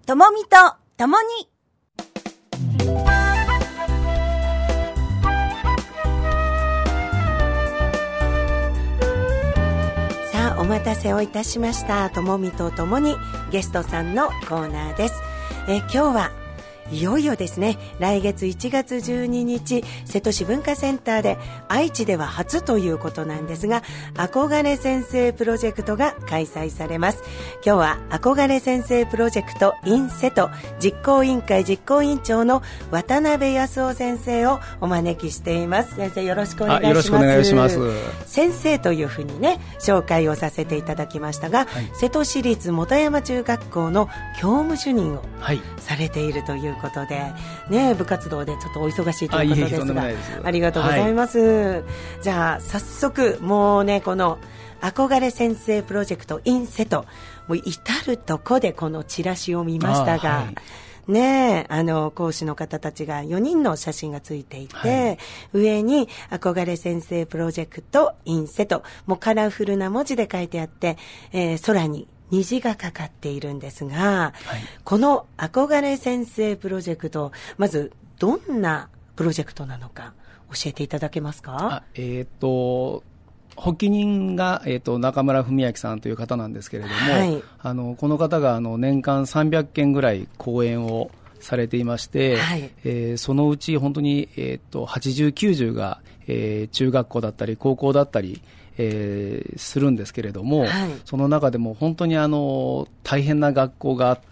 ともみとともに。さあ、お待たせをいたしました。ともみとともにゲストさんのコーナーです。今日はいよいよですね、来月1月12日瀬戸市文化センターで愛知では初ということなんですが、憧れ先生プロジェクトが開催されます。今日は憧れ先生プロジェクト in 瀬戸実行委員会実行委員長の渡辺康夫先生をお招きしています。先生、よろしくお願いします。 よろしくお願いします。 先生というふうにね、紹介をさせていただきましたが、瀬戸市立本山中学校の教務主任をされているということで、ね、部活動でちょっとお忙しいということですが、ありがとうございます。じゃあ早速、もうね、この憧れ先生プロジェクト in 瀬戸、もう至るとこでこのチラシを見ましたが、ね、講師の方たちが4人の写真がついていて、上に憧れ先生プロジェクト in 瀬戸、もうカラフルな文字で書いてあって、空に虹がかかっているんですが、この憧れ先生プロジェクト、まずどんなプロジェクトなのか教えていただけますか？ 発起人が、中村文明さんという方なんですけれども、この方が年間300件ぐらい講演をされていまして、そのうち本当に、80、90が、中学校だったり高校だったりするんですけれども、その中でも本当に大変な学校があって、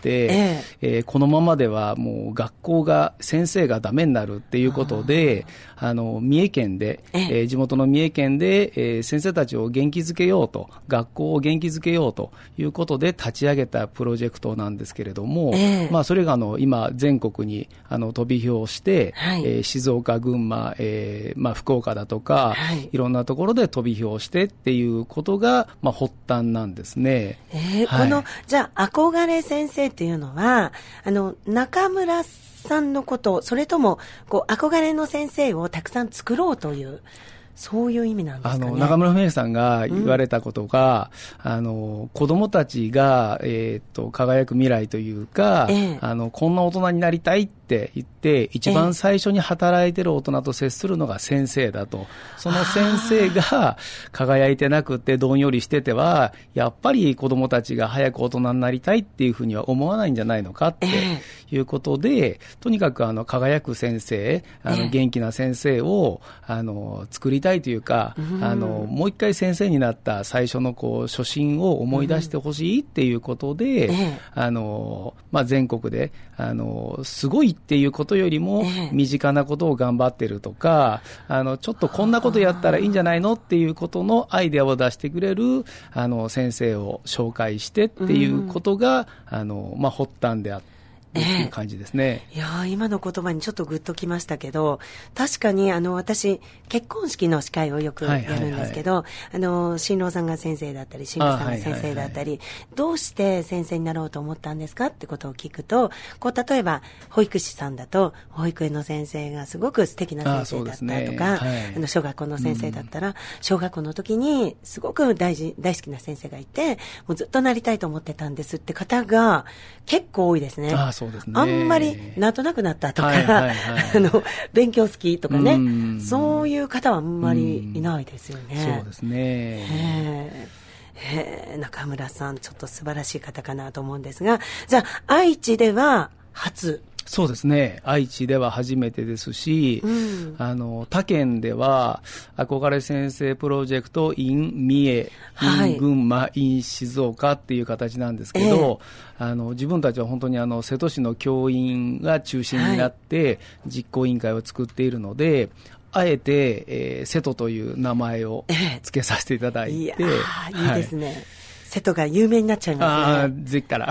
このままではもう学校が先生がダメになるっていうことで、三重県で、地元の三重県で、先生たちを元気づけようと、学校を元気づけようということで立ち上げたプロジェクトなんですけれども、それが今全国に飛び票して、静岡、群馬、福岡だとか、いろんなところで飛び票してっていうことが、発端なんですね。 このじゃあ憧れ先生っていうのは中村さんのこと、それともこう憧れの先生をたくさん作ろうという、そういう意味なんですかね。 中村文明さんが言われたことが、子供たちが、輝く未来というか、こんな大人になりたいって言って、一番最初に働いてる大人と接するのが先生だと。その先生が輝いてなくてどんよりしてては、やっぱり子供たちが早く大人になりたいっていうふうには思わないんじゃないのかっていうことで、とにかく輝く先生、元気な先生を作りたいというか、もう一回先生になった最初の初心を思い出してほしいっていうことで、全国ですごいっていうことよりも身近なことを頑張ってるとか、ちょっとこんなことやったらいいんじゃないのっていうことのアイデアを出してくれる先生を紹介してっていうことが、発端であって、っていう感じですね。 いや、今の言葉にちょっとグッときましたけど、確かに私結婚式の司会をよくやるんですけど、新郎さんが先生だったり新婦さんが先生だったり、どうして先生になろうと思ったんですかってことを聞くと、例えば保育士さんだと保育園の先生がすごく素敵な先生だったとか、小学校の先生だったら、小学校の時にすごく大好きな先生がいて、もうずっとなりたいと思ってたんですって方が結構多いですね。 そうですね。 あんまりなんとなくなったとか、勉強好きとかね、そういう方はあんまりいないですよね。 そうですね。 中村さん、ちょっと素晴らしい方かなと思うんですが、じゃあ愛知では初。 そうですね。愛知では初めてですし、他県では憧れ先生プロジェクト in 三重、in 群馬、in 静岡っていう形なんですけど、自分たちは本当に瀬戸市の教員が中心になって実行委員会を作っているので、あえて、瀬戸という名前を付けさせていただいて、いいですね。瀬戸が有名になっちゃいますね。 ぜひから。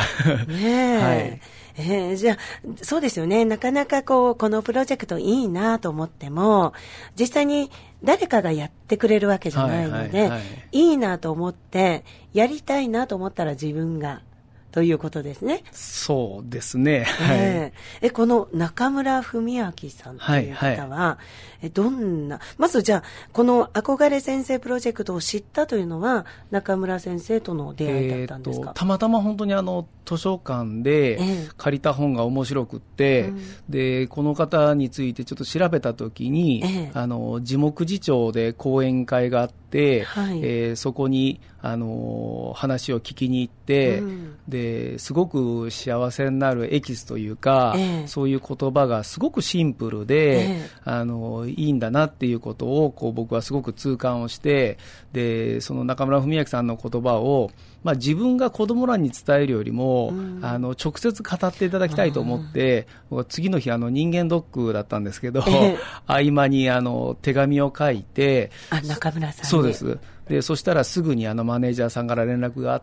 じゃあそうですよね。なかなかこのプロジェクトいいなと思っても、実際に誰かがやってくれるわけじゃないので、いいなと思ってやりたいなと思ったら自分がということですね。 そうですね。はい。 この中村文明さんという方は、どんな、まずじゃあ、この憧れ先生プロジェクトを知ったというのは、中村先生との出会いだったんですか？ たまたま本当に図書館で借りた本が面白くって、で、この方についてちょっと調べたときに、地木次長で講演会があって、そこに、話を聞きに行って、ですごく幸せになるエキスというか、そういう言葉がすごくシンプルで、いいんだなっていうことを僕はすごく痛感をして、でその中村文明さんの言葉を、自分が子供らに伝えるよりも、直接語っていただきたいと思って、次の日人間ドックだったんですけど、合間に手紙を書いて、 中村さんに。 そうです。でそしたらすぐにマネージャーさんから連絡があって、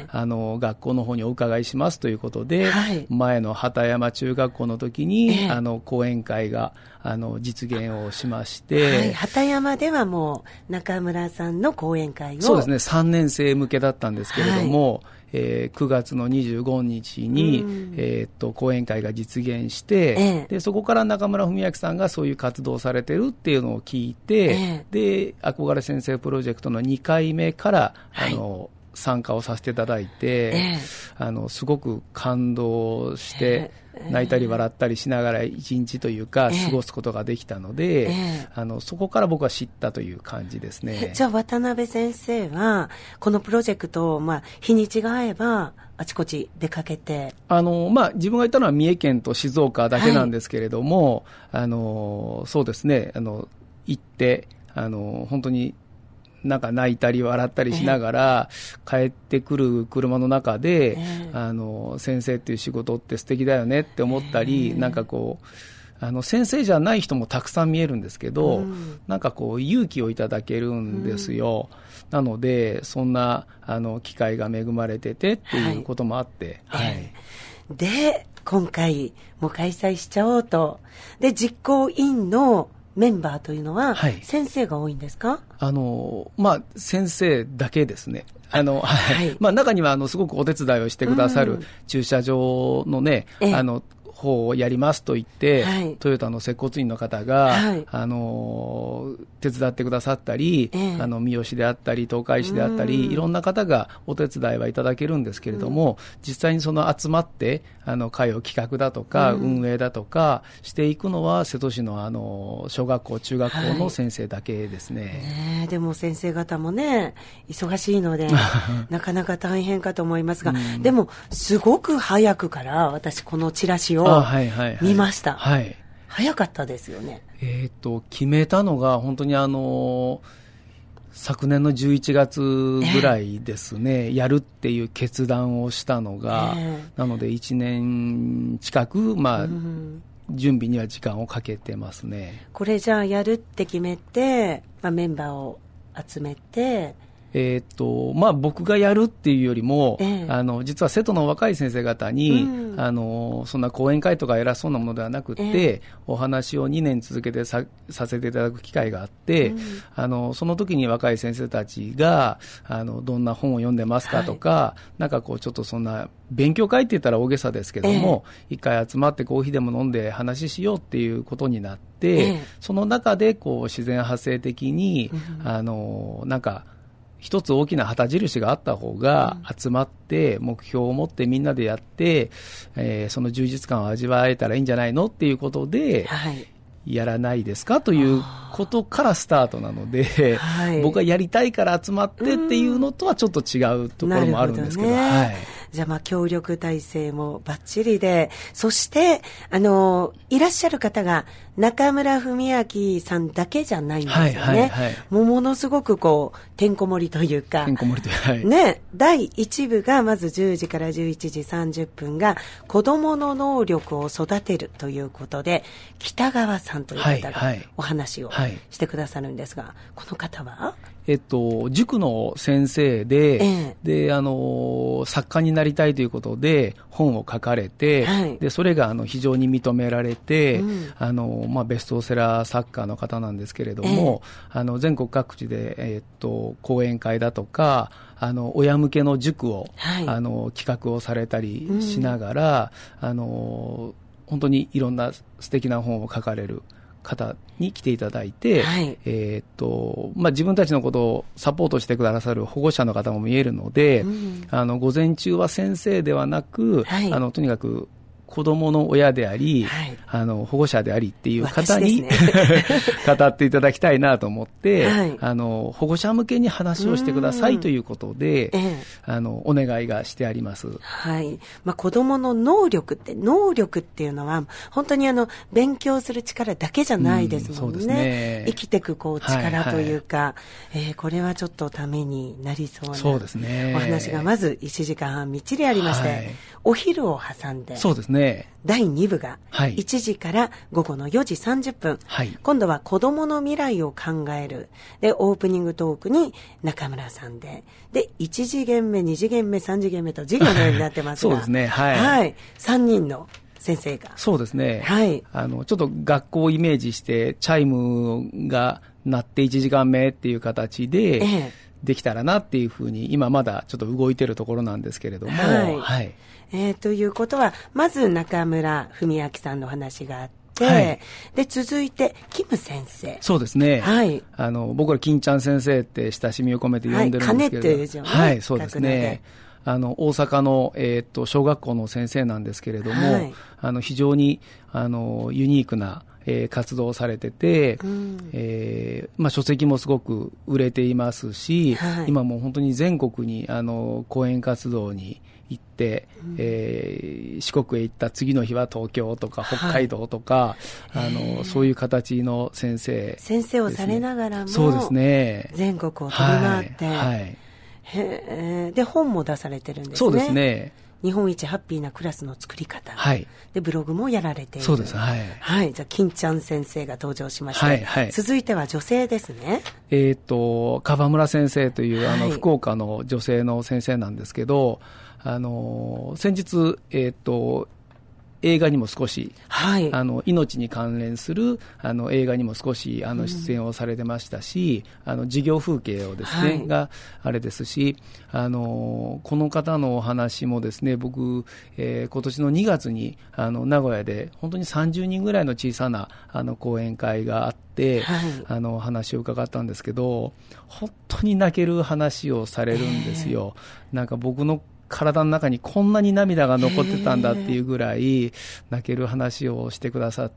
学校の方にお伺いしますということで、前の畑山中学校の時に、講演会が実現をしまして、 畑山ではもう中村さんの講演会を、 そうですね、3年生向けだったんですけれども、9月の25日に、講演会が実現して、でそこから中村文明さんがそういう活動をされてるっていうのを聞いて、で憧れ先生プロジェクトの2回目から、参加をさせていただいて、すごく感動して、泣いたり笑ったりしながら一日というか過ごすことができたので、そこから僕は知ったという感じですね。 じゃあ渡辺先生はこのプロジェクトを、日にちが合えばあちこち出かけて、 自分が行ったのは三重県と静岡だけなんですけれども、そうですね、行って本当になんか泣いたり笑ったりしながら帰ってくる車の中で、先生っていう仕事って素敵だよねって思ったり、なんか先生じゃない人もたくさん見えるんですけど、なんか勇気をいただけるんですよ。なのでそんな機会が恵まれててっていうこともあって、 で今回も開催しちゃおうと。で実行委員のメンバーというのは、先生が多いんですか？ 先生だけですね。中にはすごくお手伝いをしてくださる駐車場のね、方をやりますと言って、トヨタの接骨院の方が、手伝ってくださったり、三好であったり東海市であったり、いろんな方がお手伝いはいただけるんですけれども、実際に集まって会を企画だとか、運営だとかしていくのは瀬戸市の小学校中学校の先生だけですね。 でも先生方もね忙しいのでなかなか大変かと思いますが、でもすごく早くから私このチラシを見ました。早かったですよね。 決めたのが本当に昨年の11月ぐらいですね、やるっていう決断をしたのが、なので1年近く、準備には時間をかけてますね。 これじゃあやるって決めて、メンバーを集めて、 僕がやるっていうよりも、実は瀬戸の若い先生方に、そんな講演会とか偉そうなものではなくて、お話を2年続けてさせていただく機会があって、その時に若い先生たちがどんな本を読んでますかとか、なんかちょっとそんな勉強会って言ったら大げさですけども、一回集まってコーヒーでも飲んで話しようっていうことになって、その中で自然発生的に、なんか一つ大きな旗印があった方が集まって目標を持ってみんなでやって、その充実感を味わえたらいいんじゃないのっていうことで、やらないですかということからスタートなので、僕はやりたいから集まってっていうのとはちょっと違うところもあるんですけど、 じゃあ協力体制もバッチリで、そしていらっしゃる方が中村文明さんだけじゃないんですよね。ものすごくてんこ盛りというか、第1部がまず10時から11時30分が子どもの能力を育てるということで、北川さんという方がお話をしてくださるんですが、この方は塾の先生で、で、作家になりたいということで本を書かれて、はい、で、それが非常に認められて、ベストセラー作家の方なんですけれども、全国各地で、講演会だとか、親向けの塾を、はい、企画をされたりしながら、本当にいろんな素敵な本を書かれる方に来ていただいて、はい、自分たちのことをサポートしてくださる保護者の方も見えるので、午前中は先生ではなく、はい、とにかく子供の親であり、はい、保護者でありっていう方に、ね、語っていただきたいなと思って、はい、保護者向けに話をしてくださいということで、お願いがしてあります。 はい。子供の能力っていうのは、本当に勉強する力だけじゃないですもんね。そうですね。生きていく力というか、はいはい、これはちょっとためになりそうな。そうですね。お話がまず1時間半みっちりありまして、はい、お昼を挟んで。 そうですね。 第2部が1時から午後の4時30分、はい、今度は子どもの未来を考えるでオープニングトークに中村さんで1次元目2次元目3次元目と授業のようになってますがそうですね、はい、 はい、3人の先生がそうですね、はい、ちょっと学校をイメージしてチャイムが鳴って1時間目っていう形で、できたらなっていうふうに今まだちょっと動いてるところなんですけれども、はいはい、 ということはまず中村文明さんの話があって、はい、で続いてキム先生。 そうですね、はい、僕ら金ちゃん先生って親しみを込めて呼んでるんですけれども、はい、金っていう字をね、はい、そうですね、大阪の、小学校の先生なんですけれども、はい、非常にユニークな活動をされてて、書籍もすごく売れていますし、はい、今もう本当に全国に講演活動に行って、四国へ行った次の日は東京とか北海道とか、はい、そういう形の先生ですね。 先生をされながらもそうですね、 全国を飛び回って、はいはい、で本も出されてるんですね。 そうですね、 日本一ハッピーなクラスの作り方、はい、でブログもやられている。 そうです、はい、 はい、じゃあ金ちゃん先生が登場しまして、はいはい、続いては女性ですね。 川村先生という、福岡の女性の先生なんですけど、先日映画にも少し、はい、命に関連する映画にも少し出演をされてましたし、授業風景をですね、はい、があれですし、この方のお話もですね、僕、今年の2月に名古屋で本当に30人ぐらいの小さな講演会があって、はい、話を伺ったんですけど、本当に泣ける話をされるんですよ。なんか僕の体の中にこんなに涙が残ってたんだっていうぐらい泣ける話をしてくださって、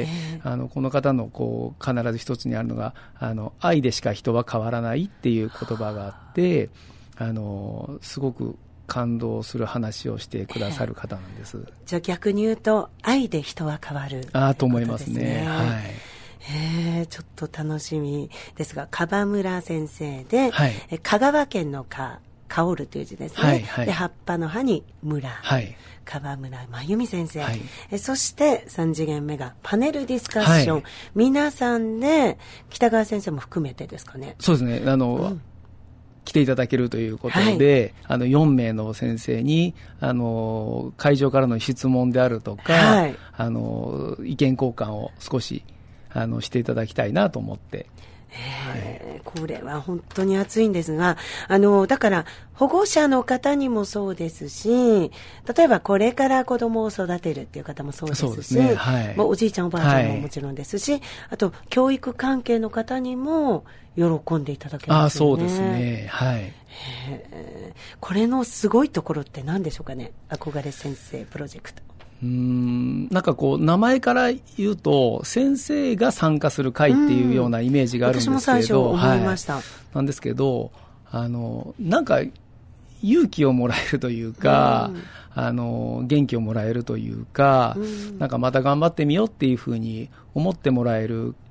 この方の必ず一つにあるのが愛でしか人は変わらないっていう言葉があって、すごく感動する話をしてくださる方なんです。 じゃあ逆に言うと愛で人は変わると思いますね。はい、 ちょっと楽しみですが、川村先生で、はい、香川県の香るという字ですね、はいはい、で葉っぱの葉に村、はい、川村真由美先生、はい、そして3次元目がパネルディスカッション、はい、皆さんで北川先生も含めてですかね。 そうですね、来ていただけるということで、はい、4名の先生に会場からの質問であるとか、はい、意見交換を少ししていただきたいなと思って、 これは本当に熱いんですが、だから保護者の方にもそうですし、例えばこれから子供を育てるっていう方もそうですし、ね、はい、おじいちゃんおばあちゃんももちろんですし、はい、あと教育関係の方にも喜んでいただけますよね。 そうですね、はい、 これのすごいところって何でしょうかね、憧れ先生プロジェクト。 なんか名前から言うと先生が参加する会っていうようなイメージがあるんですけど、 私も最初思いました、はい、 なんですけどなんか勇気をもらえるというか、元気をもらえるというか、なんかまた頑張ってみようっていうふうに思ってもらえる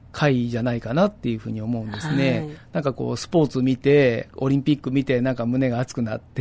会じゃないかなっていうふうに思うんですね。 はい、 なんかこうスポーツ見てオリンピック見てなんか胸が熱くなって、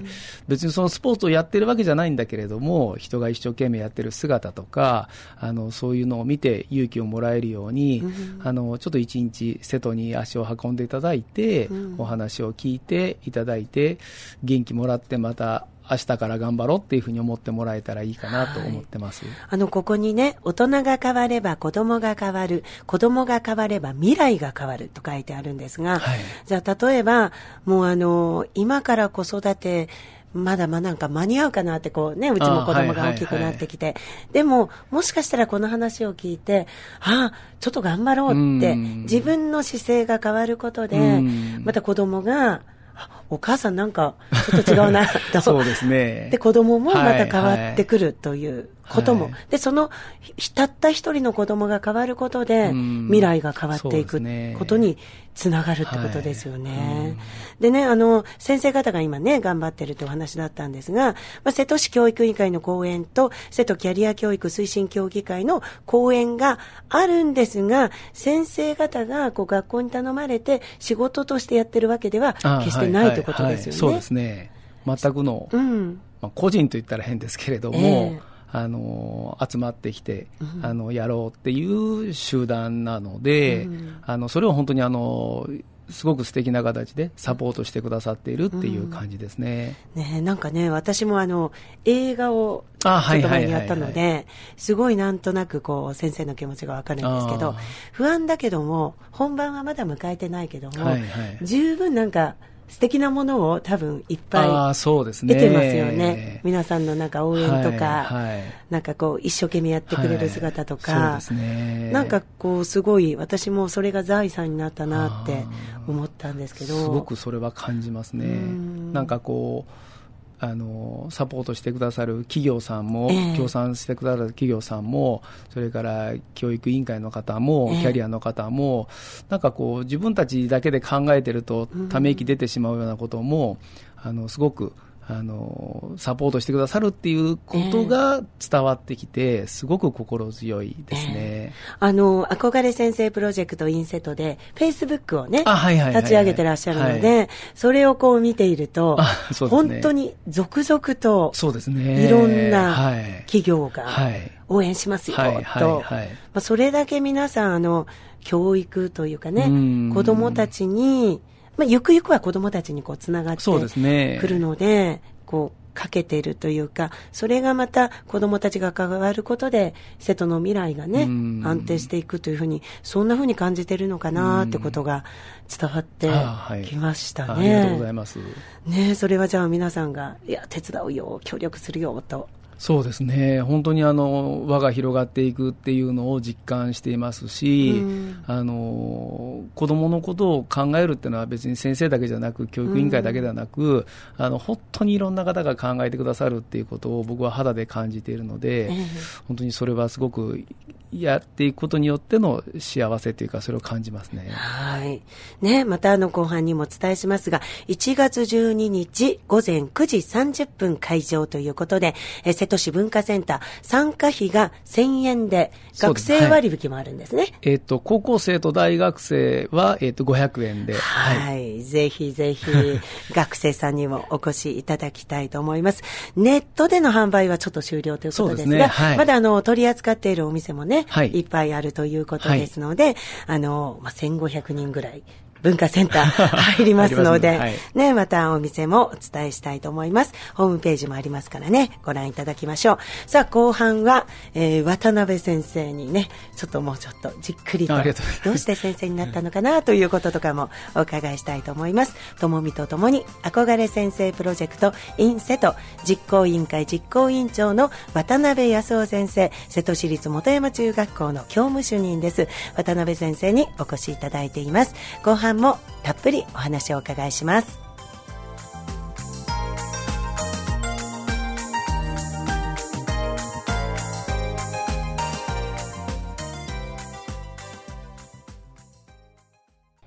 別にそのスポーツをやってるわけじゃないんだけれども、人が一生懸命やってる姿とかそういうのを見て勇気をもらえるように、ちょっと一日瀬戸に足を運んでいただいて、お話を聞いていただいて元気もらって、また明日から頑張ろうっていうふうに思ってもらえたらいいかなと思ってます。 はい、ここにね、大人が変われば子供が変わる、子供が変われば未来が変わると書いてあるんですが、はい、じゃあ例えばもう今から子育てまだなんか間に合うかなってこうね、うちも子供が大きくなってきて、でももしかしたらこの話を聞いて、ちょっと頑張ろうって自分の姿勢が変わることで、また子供がお母さんなんかちょっと違うなとそうですね。 で子供もまた変わってくるということも、でそのたった一人の子供が変わることで未来が変わっていくことにつながるってことですよね。でね、先生方が今ね頑張ってるというお話だったんですが、瀬戸市教育委員会の講演と瀬戸キャリア教育推進協議会の講演があるんですが、先生方がこう学校に頼まれて仕事としてやってるわけでは決してないということですよね。 そうですね。全くの、個人と言ったら変ですけれども、集まってきて、やろうっていう集団なので、それを本当にすごく素敵な形でサポートしてくださっているっていう感じですね。 なんかね、私も映画をちょっと前にやったので、すごいなんとなくこう先生の気持ちがわかるんですけど、不安だけども本番はまだ迎えてないけども、十分なんか素敵なものを多分いっぱい得てますよね。皆さんのなんか応援とか、なんかこう一生懸命やってくれる姿とか、なんかこうすごい私もそれが財産になったなって思ったんですけど、 すごくそれは感じますね。なんかこうサポートしてくださる企業さんも、協賛してくださる企業さんも、それから教育委員会の方も、キャリアの方も、なんかこう自分たちだけで考えてるとため息出てしまうようなことも、すごくサポートしてくださるっていうことが伝わってきて、すごく心強いですね。 憧れ先生プロジェクトインセトでフェイスブックをね、立ち上げてらっしゃるので、それをこう見ていると、本当に続々といろんな企業が応援しますよと、それだけ皆さん教育というかね、子どもたちにゆくゆくは子どもたちにこうつながってくるので、こうかけているというか、それがまた子どもたちが関わることで瀬戸の未来がね、安定していくというふうに、そんなふうに感じているのかなってことが伝わってきましたね。 ありがとうございます。 ね、それはじゃあ皆さんが手伝うよ、協力するよと。 そうですね。本当に輪が広がっていくっていうのを実感していますし、子どものことを考えるっていうのは別に先生だけじゃなく、教育委員会だけではなく、本当にいろんな方が考えてくださるっていうことを僕は肌で感じているので、本当にそれはすごくやっていくことによっての幸せというか、それを感じますね。 はい。ね、また後半にもお伝えしますが、1月12日午前9時30分会場ということで、瀬戸市文化センター参加費が1000円で、学生割引もあるんですね。 高校生と大学生は、500円で。 はい。ぜひぜひ、学生さんにもお越しいただきたいと思います。ネットでの販売はちょっと終了ということですが、まだ取り扱っているお店もね、いっぱいあるということですので、1500人ぐらい文化センター入りますので、ね、またお店もお伝えしたいと思います。ホームページもありますからね、ご覧いただきましょう。さあ、後半は、渡辺先生にね、ちょっともうちょっとじっくりと、どうして先生になったのかなということとかもお伺いしたいと思います。ともみとともに、憧れ先生プロジェクト in 瀬戸実行委員会実行委員長の渡辺康夫先生、瀬戸市立本山中学校の教務主任です。渡辺先生にお越しいただいています。後半もたっぷりお話をお伺いします。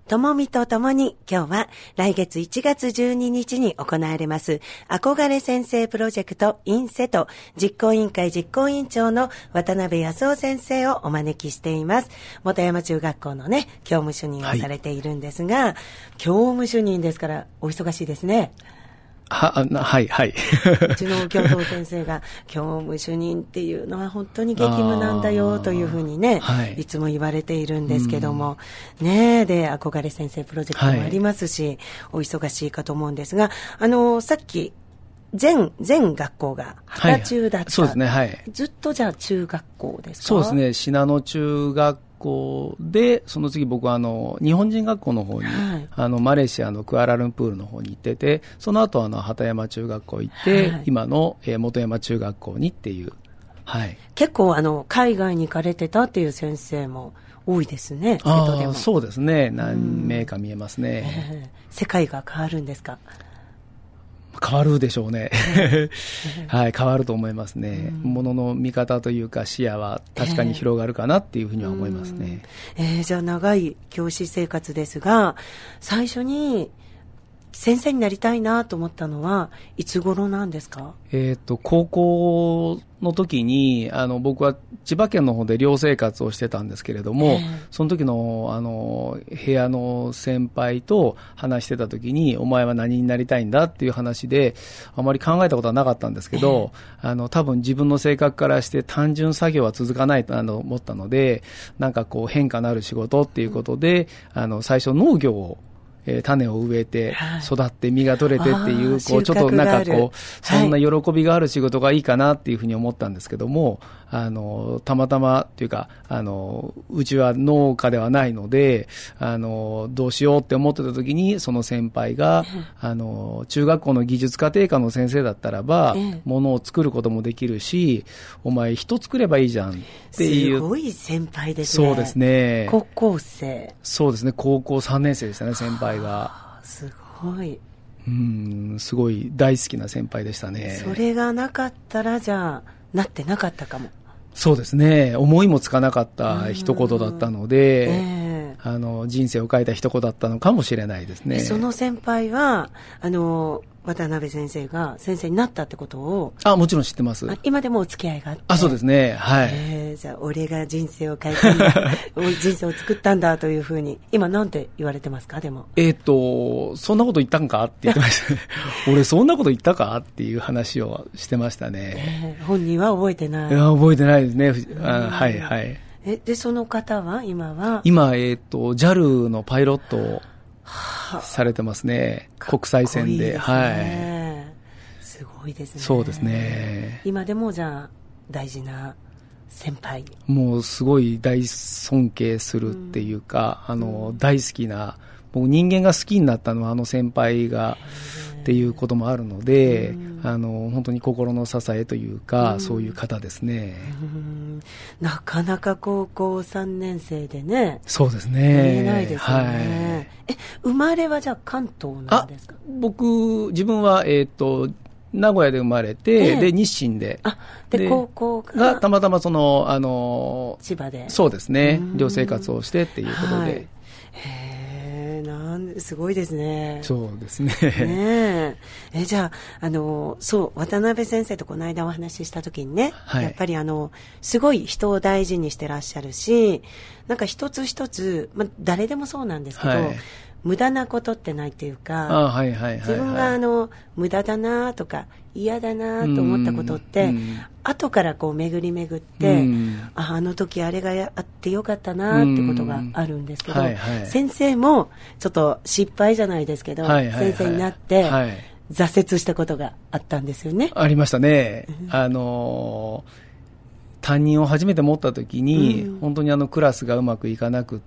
ともみとともに今日は来月1月12日に行われます憧れ先生プロジェクト in 瀬戸実行委員会実行委員長の渡辺康夫先生をお招きしています。本山中学校のね、教務主任をされているんですが、教務主任ですからお忙しいですね。 はい、はい。 うちの教頭先生が、教務主任っていうのは本当に激務なんだよというふうにね、いつも言われているんですけども、ね、で、憧れ先生プロジェクトもありますし、お忙しいかと思うんですが、さっき、全学校が旗中だった。 そうですね、はい。 ずっとじゃあ中学校ですか？ そうですね、信濃中学校で、その次僕は日本人学校の方に、マレーシアのクアラルンプールの方に行ってて、その後畑山中学校行って、今の本山中学校にっていう。はい。 結構海外に行かれてたっていう先生も多いですね、瀬戸でも。 そうですね、何名か見えますね。 世界が変わるんですか？ 変わるでしょうね。はい、変わると思いますね。ものの見方というか視野は確かに広がるかなっていうふうには思いますね。 じゃあ長い教師生活ですが、最初に先生になりたいなと思ったのはいつ頃なんですか？ 高校の時に僕は千葉県の方で寮生活をしてたんですけれども、その時の部屋の先輩と話してた時に、お前は何になりたいんだっていう話で、あまり考えたことはなかったんですけど、多分自分の性格からして単純作業は続かないと思ったので、なんかこう変化のある仕事っていうことで、最初農業を種を植えて育って実が取れてっていう、ちょっとなんかそんな喜びがある仕事がいいかなっていうふうに思ったんですけども、たまたまっていうか、うちは農家ではないので、どうしようって思ってた時に、その先輩が、中学校の技術家庭科の先生だったらば、物を作ることもできるし、お前人作ればいいじゃんっていう。 すごい先輩ですね。 そうですね。 高校生。 そうですね、高校3年生でしたね、先輩が。 すごい。 すごい大好きな先輩でしたね。 それがなかったら、じゃあ、なってなかったかも。 そうですね。思いもつかなかった一言だったので、人生を変えた一言だったのかもしれないですね。 その先輩は、渡辺先生が先生になったってことを。 もちろん知ってます。 今でもお付き合いがあって。 そうですね。はい。 じゃあ、俺が人生を変えたんだ。人生を作ったんだというふうに。今なんて言われてますか、でも。 そんなこと言ったんかって言ってましたね。俺そんなこと言ったかっていう話をしてましたね。 本人は覚えてない。 覚えてないですね。はい、はい。 で、その方は今、 JAL のパイロットをされてますね。国際線で。はい。 すごいですね。 そうですね。 今でもじゃあ、大事な先輩。 もうすごい大尊敬するっていうか、大好きな、僕人間が好きになったのは先輩がっていうこともあるので、本当に心の支えというか、そういう方ですね。 なかなか高校3年生でね。 そうですね。 見えないですよね。生まれはじゃあ関東なんですか？ 自分は、名古屋で生まれて、で、日清で。 で、高校がたまたま千葉で。 そうですね。寮生活をしてっていうことで。 すごいですね。 そうですね。 じゃあ、渡辺先生とこの間お話しした時にね、やっぱりすごい人を大事にしてらっしゃるし、なんか一つ一つ、誰でもそうなんですけど、無駄なことってないっていうか、自分が無駄だなとか嫌だなと思ったことって、後から巡り巡って、あの時あれがあってよかったなってことがあるんですけど、先生もちょっと失敗じゃないですけど、先生になって、挫折したことがあったんですよね。 ありましたね。担任を初めて持った時に、本当にクラスがうまくいかなくって、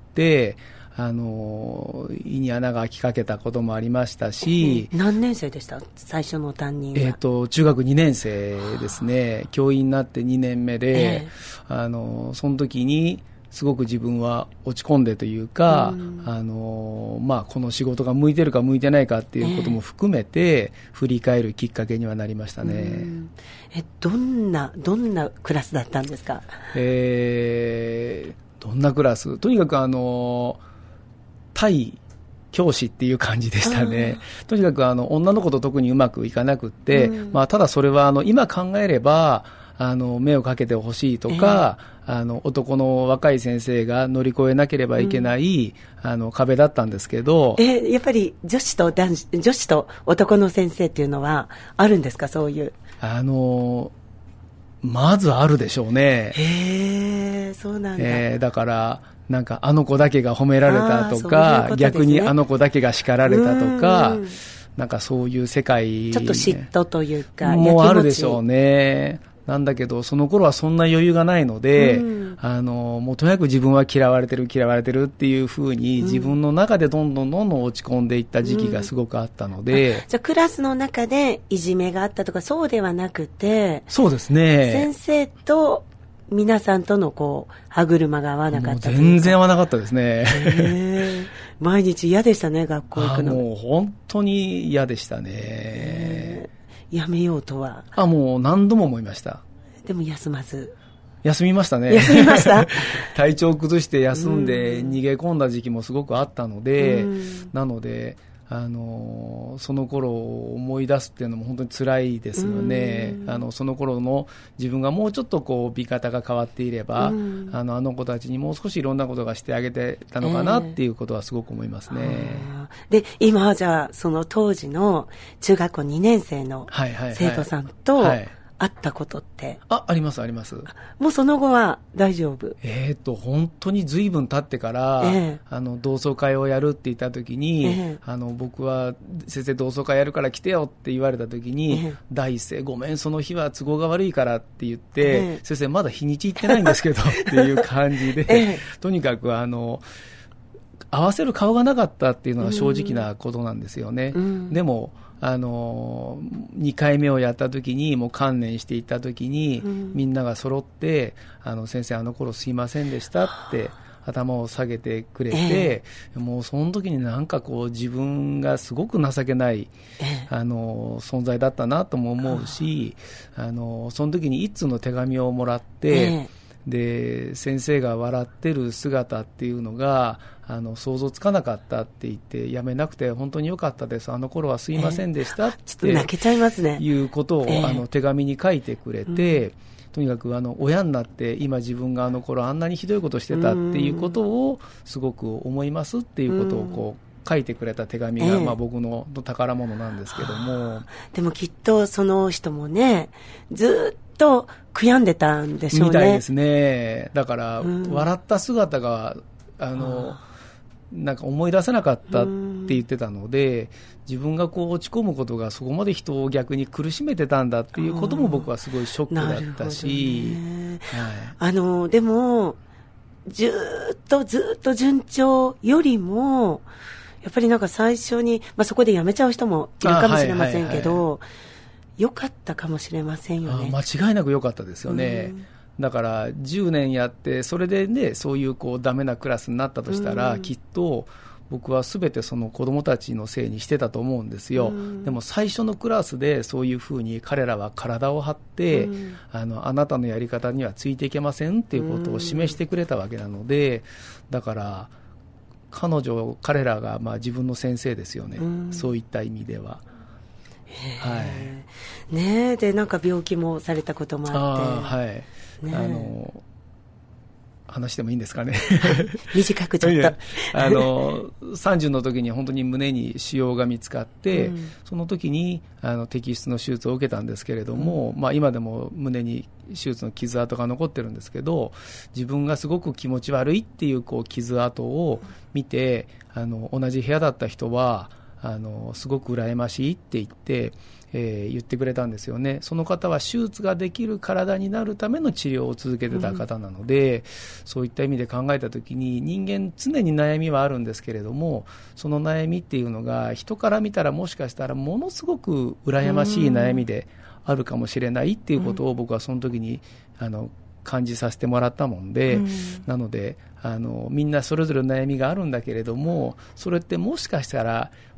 胃に穴が開きかけたこともありましたし。 何年生でした最初の担任は？ 中学2年生ですね。教員になって2年目で、その時にすごく自分は落ち込んでというか、この仕事が向いてるか向いてないかっていうことも含めて、振り返るきっかけにはなりましたね。 どんなクラスだったんですか？ どんなクラス？とにかくタイ教師っていう感じでしたね。とにかく女の子と特にうまくいかなくって、ただそれは今考えれば目をかけてほしいとか、男の若い先生が乗り越えなければいけない、壁だったんですけど、 やっぱり女子と男の先生っていうのはあるんですか？そういうまずあるでしょうね。 そうなんだ。 だからなんかあの子だけが褒められたとか、逆にあの子だけが叱られたとか、なんかそういう世界ちょっと嫉妬というかもうあるでしょうね。なんだけどその頃はそんな余裕がないので、もうとにかく自分は嫌われてるっていうふうに自分の中でどんどん落ち込んでいった時期がすごくあったので、 じゃあクラスの中でいじめがあったとかそうではなくて、 そうですね、 先生と皆さんとの歯車が合わなかったというか。 全然合わなかったですね。 毎日嫌でしたね、学校行くの。 もう本当に嫌でしたね。 やめようとは。 もう何度も思いました。 でも休まず。 休みましたね。 休みました体調を崩して休んで逃げ込んだ時期もすごくあったので、なのでその頃を思い出すっていうのも本当に辛いですよね。その頃の自分がもうちょっと見方が変わっていれば、あの子たちにもう少しいろんなことがしてあげてたのかなっていうことはすごく思いますね。 で、今はじゃあその当時の中学校2年生の生徒さんと会ったことって、 ありますあります。 もうその後は大丈夫？ 本当に随分経ってから、同窓会をやるって言った時に、僕は先生同窓会やるから来てよって言われた時に、第一声ごめんその日は都合が悪いからって言って、先生まだ日にち行ってないんですけどっていう感じで、とにかく合わせる顔がなかったっていうのが正直なことなんですよね。でも2回目をやった時にもう観念していった時に、みんなが揃って先生あの頃すいませんでしたって頭を下げてくれて、もうその時になんか自分がすごく情けない、存在だったなとも思うし、その時に一通の手紙をもらって、で先生が笑ってる姿っていうのが想像つかなかったって言って、やめなくて本当に良かったです、あの頃はすいませんでしたって、 ちょっと泣けちゃいますね、 いうことを、手紙に書いてくれて、とにかく親になって今自分があの頃あんなにひどいことしてたっていうことをすごく思いますっていうことを書いてくれた手紙が、僕の宝物なんですけども、 でもきっとその人もねずっと悔やんでたんでしょうね。 みたいですね。だから、笑った姿がなんか思い出せなかったって言ってたので、自分が落ち込むことがそこまで人を逆に苦しめてたんだっていうことも僕はすごいショックだったし、 でもずっと順調よりもやっぱりなんか最初に、そこで辞めちゃう人もいるかもしれませんけど、良かったかもしれませんよね。 間違いなく良かったですよね。だから10年やってそれでね、そういうダメなクラスになったとしたら、きっと僕は全てその子供たちのせいにしてたと思うんですよ。でも最初のクラスでそういうふうに彼らは体を張って、あなたのやり方にはついていけませんっていうことを示してくれたわけなので、だから彼らが自分の先生ですよね、そういった意味では。 でなんか病気もされたこともあって、 話してもいいんですかね短くちょっと 30の時に本当に胸に腫瘍が見つかって、その時に摘出の手術を受けたんですけれども、今でも胸に手術の傷跡が残ってるんですけど、自分がすごく気持ち悪いっていう傷跡を見て、同じ部屋だった人はすごく羨ましいって言って、言ってくれたんですよね。その方は手術ができる体になるための治療を続けてた方なので、そういった意味で考えたときに、人間常に悩みはあるんですけれども、その悩みっていうのが人から見たらもしかしたらものすごく羨ましい悩みであるかもしれないっていうことを僕はその時に感じさせてもらったもんで、なのでみんなそれぞれ悩みがあるんだけれども、それってもしかしたら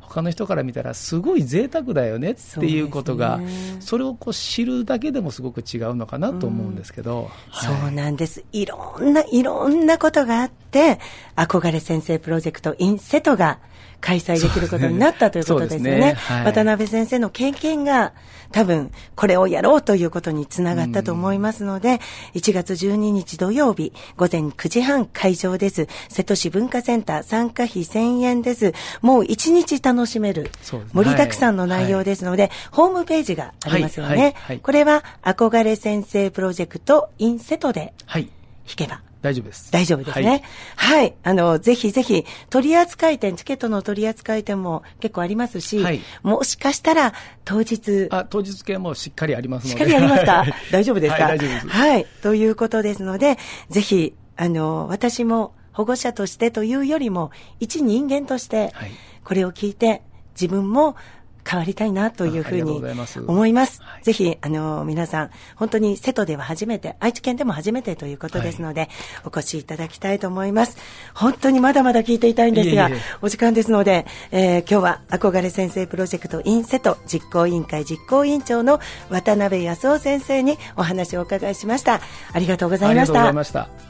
他の人から見たらすごい贅沢だよねっていうことが、それをこう知るだけでもすごく違うのかなと思うんですけど、 そうなんです。いろんなことがあって、憧れ先生プロジェクト in 瀬戸が開催できることになったということですよね。渡辺先生の経験が多分これをやろうということにつながったと思いますので、1月12日土曜日午前9時半会場です。瀬戸市文化センター、参加費1000円です。もう1日楽しめる盛りだくさんの内容ですので、ホームページがありますよね。これは憧れ先生プロジェクト in 瀬戸で引けば大丈夫です。 大丈夫ですね。はい。ぜひぜひ、取扱店、チケットの取扱店も結構ありますし、もしかしたら、当日券もしっかりありますので。しっかりありますか大丈夫ですか？ 大丈夫です。 はい。ということですので、ぜひ、私も保護者としてというよりも、一人間として、これを聞いて、自分も、変わりたいなというふうに思います。ぜひ、皆さん、本当に瀬戸では初めて、愛知県でも初めてということですので、お越しいただきたいと思います。本当にまだまだ聞いていたいんですが、お時間ですので、今日は憧れ先生プロジェクト in 瀬戸実行委員会実行委員長の渡辺康夫先生にお話をお伺いしました。ありがとうございました。 ありがとうございました。